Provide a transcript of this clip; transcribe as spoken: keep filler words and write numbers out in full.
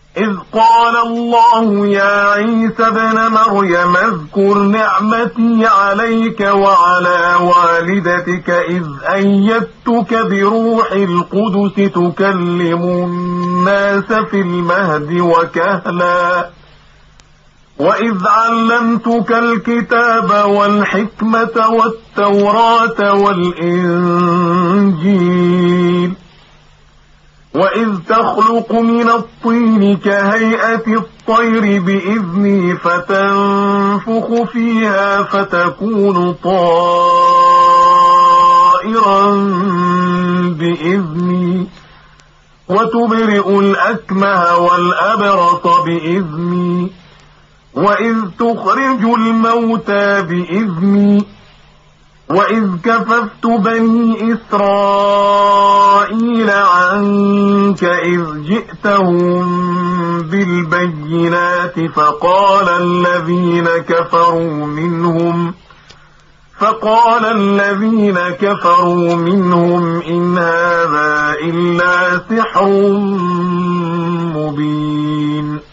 إذ قال الله يا عيسى ابن مريم اذكر نعمتي عليك وعلى والدتك إذ أيدتك بروح القدس تكلم الناس في المهد وكهلا وإذ علمتك الكتاب والحكمة والتوراة والإنجيل وإذ تخلق من الطين كهيئة الطير بإذني فتنفخ فيها فتكون طائرا بإذني وتبرئ الأكمه والأبرص بإذني وإذ تخرج الموتى بإذني وإذ كففت بني إسرائيل عنك إذ جئتهم بالبينات فقال الذين كفروا منهم فقال الذين كفروا منهم إن هذا إلا سحر مبين.